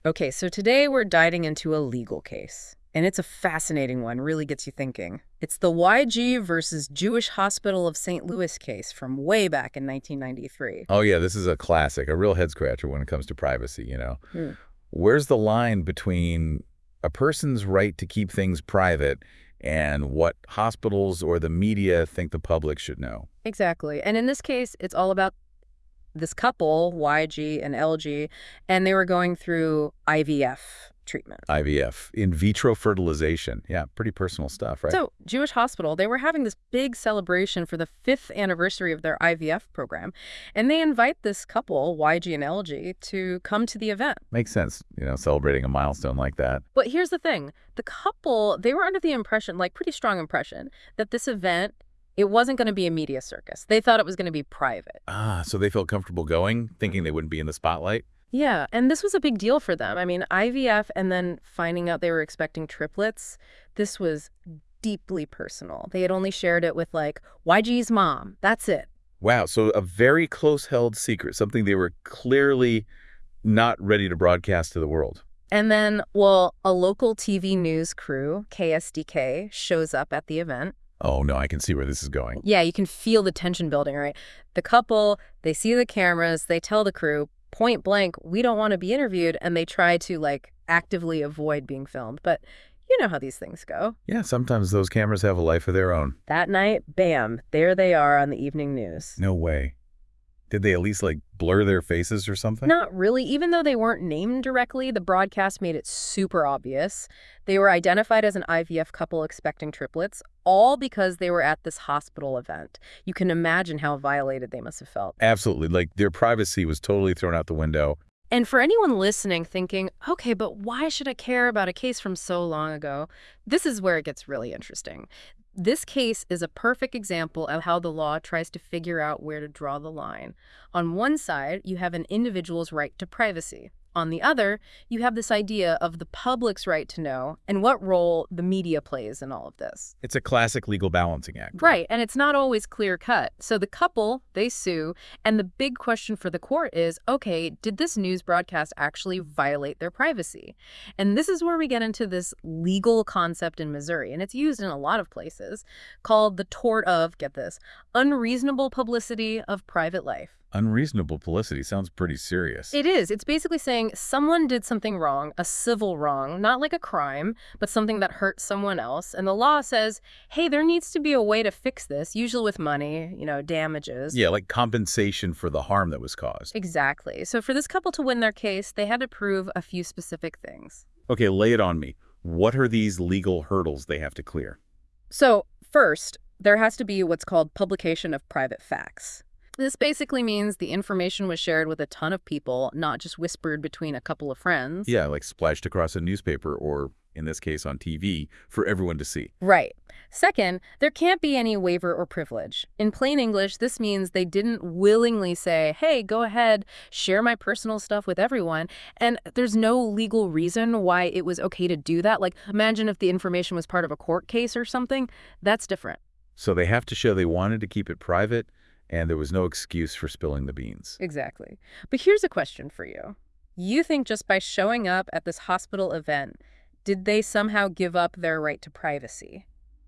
Okay, so today we're diving into a legal case. And it's a fascinating one, really gets you thinking. It's the YG versus Jewish Hospital of St. Louis case from way back in 1993. Oh, yeah, this is a classic, a real head-scratcher when it comes to privacy. Hmm. Where's the line between a person's right to keep things private and what hospitals or the media think the public should know? Exactly. And in this case, it's all about this couple, YG and LG, and they were going through IVF treatment. IVF, in vitro fertilization. Yeah, pretty personal stuff, right? So, Jewish Hospital, they were having this big celebration for the 5th anniversary of their IVF program, and they invite this couple, YG and LG, to come to the event. Makes sense, celebrating a milestone like that. But here's the thing. The couple, they were under the impression, like pretty strong impression, that this event, it wasn't going to be a media circus. They thought it was going to be private. Ah, so they felt comfortable going, thinking they wouldn't be in the spotlight? Yeah, and this was a big deal for them. I mean, IVF and then finding out they were expecting triplets, this was deeply personal. They had only shared it with like YG's mom. That's it. Wow, so a very close-held secret, something they were clearly not ready to broadcast to the world. And then, well, a local TV news crew, KSDK, shows up at the event. Oh, no, I can see where this is going. Yeah, you can feel the tension building, right? The couple, they see the cameras, they tell the crew, point blank, we don't want to be interviewed, and they try to, like, actively avoid being filmed. But you know how these things go. Yeah, sometimes those cameras have a life of their own. That night, bam, there they are on the evening news. No way. Did they at least, blur their faces or something? Not really. Even though they weren't named directly, the broadcast made it super obvious. They were identified as an IVF couple expecting triplets, all because they were at this hospital event. You can imagine how violated they must have felt. Absolutely. Their privacy was totally thrown out the window. And for anyone listening thinking, okay, but why should I care about a case from so long ago? This is where it gets really interesting. This case is a perfect example of how the law tries to figure out where to draw the line. On one side, you have an individual's right to privacy. On the other, you have this idea of the public's right to know and what role the media plays in all of this. It's a classic legal balancing act. Right, and it's not always clear cut. So the couple, they sue, and the big question for the court is, okay, did this news broadcast actually violate their privacy? And this is where we get into this legal concept in Missouri, and it's used in a lot of places, called the tort of, get this, unreasonable publicity of private life. Unreasonable publicity sounds pretty serious. It is. It's basically saying someone did something wrong, a civil wrong, not like a crime, but something that hurt someone else. And the law says, hey, there needs to be a way to fix this, usually with money, damages. Yeah, like compensation for the harm that was caused. Exactly. So for this couple to win their case, they had to prove a few specific things. Okay, lay it on me. What are these legal hurdles they have to clear? So first, there has to be what's called publication of private facts. This basically means the information was shared with a ton of people, not just whispered between a couple of friends. Yeah, like splashed across a newspaper or, in this case, on TV for everyone to see. Right. Second, there can't be any waiver or privilege. In plain English, this means they didn't willingly say, hey, go ahead, share my personal stuff with everyone. And there's no legal reason why it was okay to do that. Like, imagine if the information was part of a court case or something. That's different. So they have to show they wanted to keep it private, and there was no excuse for spilling the beans. Exactly. But here's a question for you. You think just by showing up at this hospital event, did they somehow give up their right to privacy?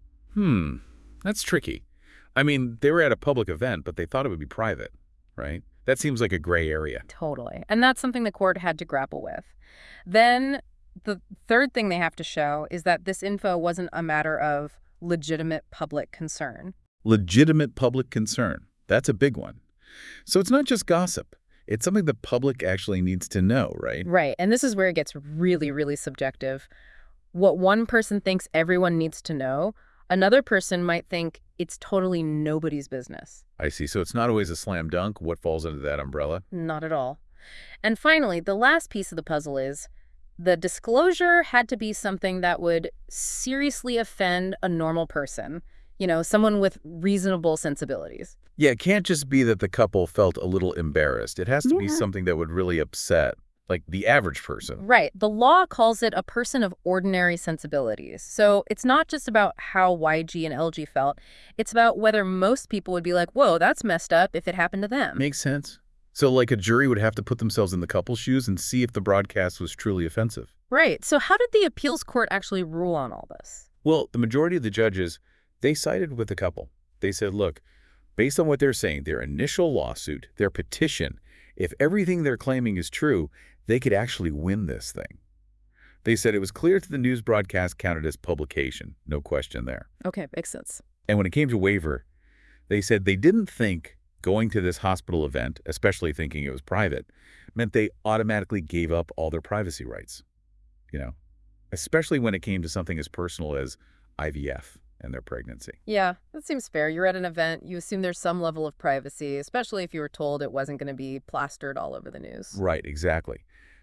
That's tricky. I mean, they were at a public event, but they thought it would be private, right? That seems like a gray area. Totally. And that's something the court had to grapple with. Then the third thing they have to show is that this info wasn't a matter of legitimate public concern. Legitimate public concern. That's a big one. So it's not just gossip. It's something the public actually needs to know, right? Right. And this is where it gets really, really subjective. What one person thinks everyone needs to know, another person might think it's totally nobody's business. I see. So it's not always a slam dunk. What falls under that umbrella? Not at all. And finally, the last piece of the puzzle is the disclosure had to be something that would seriously offend a normal person, someone with reasonable sensibilities. Yeah, it can't just be that the couple felt a little embarrassed. It has to be something that would really upset, the average person. Right. The law calls it a person of ordinary sensibilities. So it's not just about how YG and LG felt. It's about whether most people would be like, whoa, that's messed up if it happened to them. Makes sense. So like a jury would have to put themselves in the couple's shoes and see if the broadcast was truly offensive. Right. So how did the appeals court actually rule on all this? Well, the majority of the judges, they sided with the couple. They said, look, based on what they're saying, their initial lawsuit, their petition, if everything they're claiming is true, they could actually win this thing. They said it was clear that the news broadcast counted as publication, no question there. Okay, makes sense. And when it came to waiver, they said they didn't think going to this hospital event, especially thinking it was private, meant they automatically gave up all their privacy rights, especially when it came to something as personal as IVF and their pregnancy. Yeah, that seems fair. You're at an event, you assume there's some level of privacy, especially if you were told it wasn't going to be plastered all over the news. Right, exactly.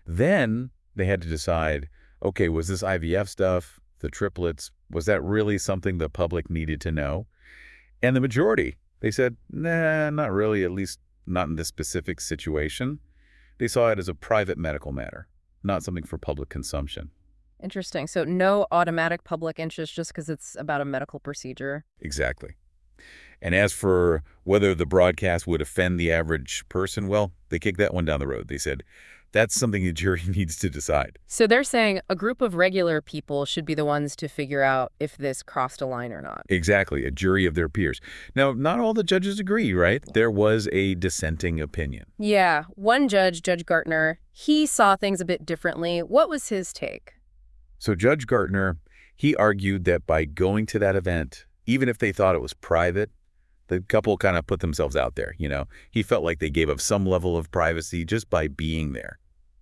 Then they had to decide, okay, was this IVF stuff, the triplets, was that really something the public needed to know? And the majority, they said, nah, not really, at least not in this specific situation. They saw it as a private medical matter, not something for public consumption. Interesting. So no automatic public interest just because it's about a medical procedure. Exactly. And as for whether the broadcast would offend the average person, well, they kicked that one down the road. They said, that's something the jury needs to decide. So they're saying a group of regular people should be the ones to figure out if this crossed a line or not. Exactly, a jury of their peers. Now, not all the judges agree, right? There was a dissenting opinion. Yeah, one judge, Judge Gartner, he saw things a bit differently. What was his take? So Judge Gartner, he argued that by going to that event, even if they thought it was private, the couple kind of put themselves out there, He felt like they gave up some level of privacy just by being there.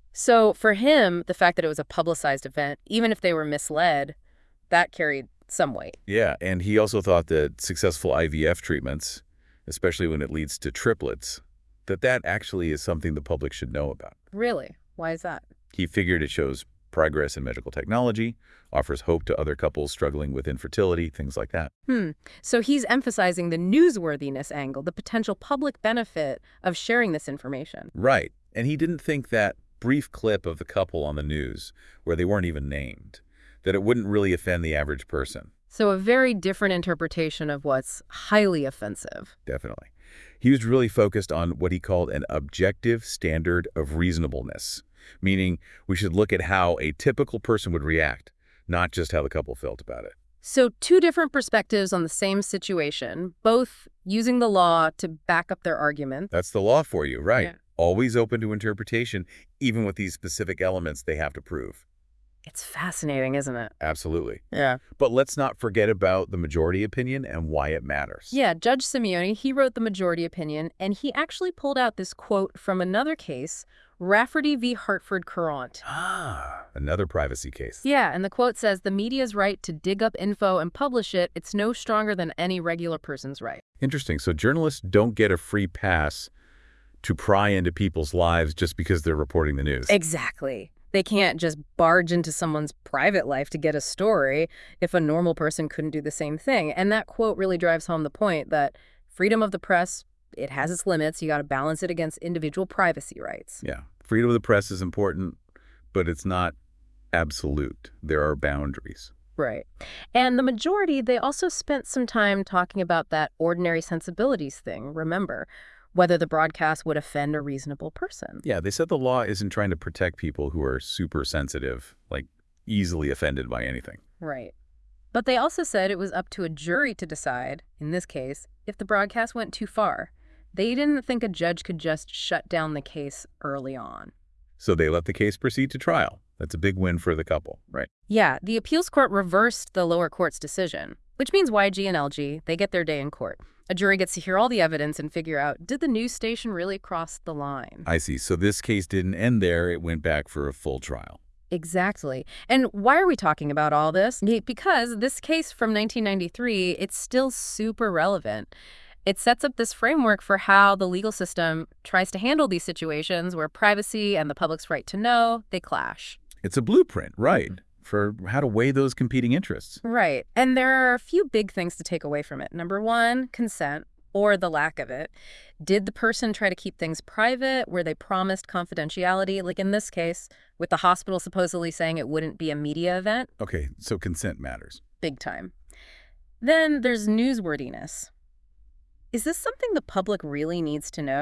So for him, the fact that it was a publicized event, even if they were misled, that carried some weight. Yeah, and he also thought that successful IVF treatments, especially when it leads to triplets, that actually is something the public should know about. Really? Why is that? He figured it shows progress in medical technology, offers hope to other couples struggling with infertility, things like that. So he's emphasizing the newsworthiness angle, the potential public benefit of sharing this information. Right. And he didn't think that brief clip of the couple on the news, where they weren't even named, that it wouldn't really offend the average person. So a very different interpretation of what's highly offensive. Definitely. He was really focused on what he called an objective standard of reasonableness, meaning we should look at how a typical person would react, not just how the couple felt about it. So two different perspectives on the same situation, both using the law to back up their argument. That's the law for you, right? Yeah. Always open to interpretation, even with these specific elements they have to prove. It's fascinating, isn't it? Absolutely. Yeah. But let's not forget about the majority opinion and why it matters. Yeah, Judge Simeone, he wrote the majority opinion, and he actually pulled out this quote from another case, Rafferty v. Hartford Courant. Another privacy case. Yeah, and the quote says, the media's right to dig up info and publish it, it's no stronger than any regular person's right. Interesting. So journalists don't get a free pass to pry into people's lives just because they're reporting the news. Exactly. They can't just barge into someone's private life to get a story if a normal person couldn't do the same thing. And that quote really drives home the point that freedom of the press, it has its limits. You got to balance it against individual privacy rights. Yeah. Freedom of the press is important, but it's not absolute. There are boundaries. Right. And the majority, they also spent some time talking about that ordinary sensibilities thing, remember, whether the broadcast would offend a reasonable person. Yeah, they said the law isn't trying to protect people who are super sensitive, like easily offended by anything. Right. But they also said it was up to a jury to decide, in this case, if the broadcast went too far. They didn't think a judge could just shut down the case early on. So they let the case proceed to trial. That's a big win for the couple, right? Yeah, the appeals court reversed the lower court's decision, which means YG and LG, they get their day in court. A jury gets to hear all the evidence and figure out, did the news station really cross the line? I see. So this case didn't end there. It went back for a full trial. Exactly. And why are we talking about all this? Because this case from 1993, it's still super relevant. It sets up this framework for how the legal system tries to handle these situations where privacy and the public's right to know, they clash. It's a blueprint, right, for how to weigh those competing interests. Right. And there are a few big things to take away from it. Number one, consent, or the lack of it. Did the person try to keep things private? Were they promised confidentiality? Like in this case, with the hospital supposedly saying it wouldn't be a media event. Okay, so consent matters. Big time. Then there's newsworthiness. Is this something the public really needs to know?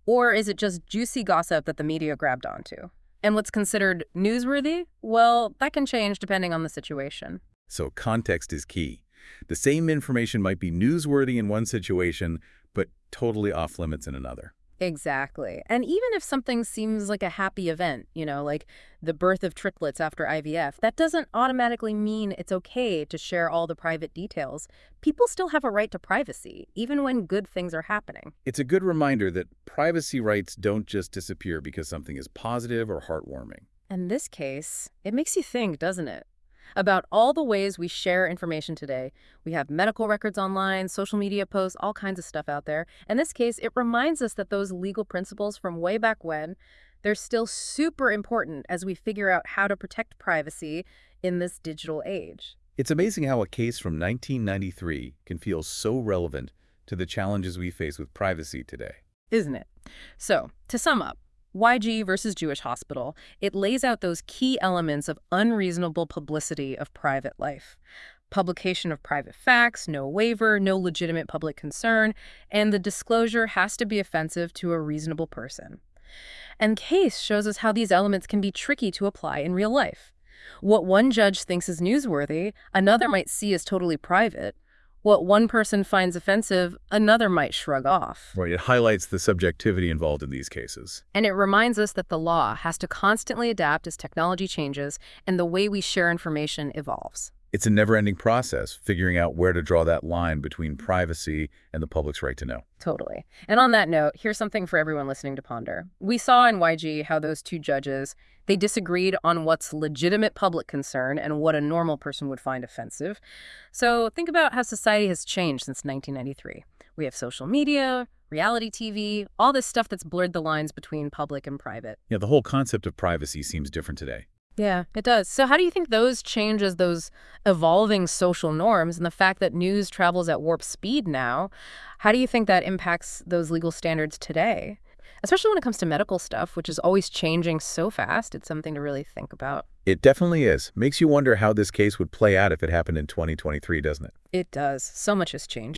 Or is it just juicy gossip that the media grabbed onto? And what's considered newsworthy? Well, that can change depending on the situation. So context is key. The same information might be newsworthy in one situation, but totally off limits in another. Exactly. And even if something seems like a happy event, like the birth of triplets after IVF, that doesn't automatically mean it's okay to share all the private details. People still have a right to privacy, even when good things are happening. It's a good reminder that privacy rights don't just disappear because something is positive or heartwarming. In this case, it makes you think, doesn't it? About all the ways we share information today. We have medical records online, social media posts, all kinds of stuff out there. In this case, it reminds us that those legal principles from way back when, they're still super important as we figure out how to protect privacy in this digital age. It's amazing how a case from 1993 can feel so relevant to the challenges we face with privacy today. Isn't it? So, to sum up, YG versus Jewish Hospital, it lays out those key elements of unreasonable publicity of private life. Publication of private facts, no waiver, no legitimate public concern, and the disclosure has to be offensive to a reasonable person. And Case shows us how these elements can be tricky to apply in real life. What one judge thinks is newsworthy, another might see as totally private. What one person finds offensive, another might shrug off. Right, it highlights the subjectivity involved in these cases. And it reminds us that the law has to constantly adapt as technology changes and the way we share information evolves. It's a never-ending process, figuring out where to draw that line between privacy and the public's right to know. Totally. And on that note, here's something for everyone listening to ponder. We saw in YG how those two judges, they disagreed on what's legitimate public concern and what a normal person would find offensive. So think about how society has changed since 1993. We have social media, reality TV, all this stuff that's blurred the lines between public and private. Yeah, the whole concept of privacy seems different today. Yeah, it does. So how do you think those changes, those evolving social norms and the fact that news travels at warp speed now, how do you think that impacts those legal standards today? Especially when it comes to medical stuff, which is always changing so fast. It's something to really think about. It definitely is. Makes you wonder how this case would play out if it happened in 2023, doesn't it? It does. So much has changed.